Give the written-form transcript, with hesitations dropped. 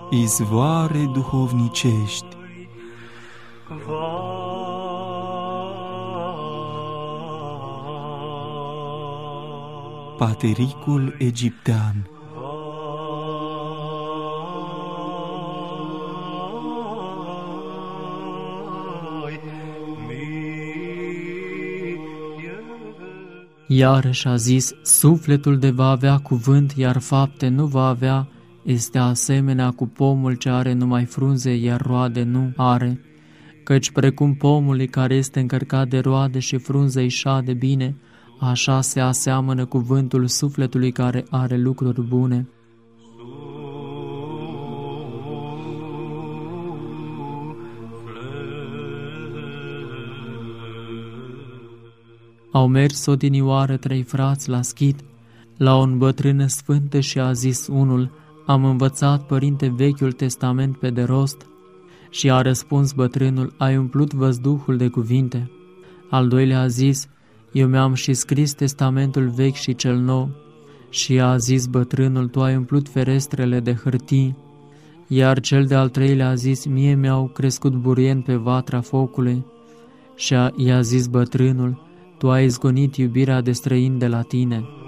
izvoare duhovnicești. Patericul egiptean. Iarăși a zis, sufletul de va avea cuvânt, iar fapte nu va avea, este asemenea cu pomul ce are numai frunze, iar roade nu are. Căci precum pomul care este încărcat de roade și frunze îi șade bine, așa se aseamănă cuvântul sufletului care are lucruri bune. Au mers odinioară 3 frați la schid, la o îmbătrână sfântă și a zis unul, am învățat, părinte, Vechiul Testament pe de rost. Și a răspuns bătrânul, ai umplut văzduhul de cuvinte. Al doilea a zis, eu mi-am și scris testamentul vechi și cel nou. Și a zis bătrânul, tu ai umplut ferestrele de hârtii. Iar cel de-al treilea a zis, mie mi-au crescut burien pe vatra focului. Și i-a zis bătrânul, tu ai izgonit iubirea de străini de la tine.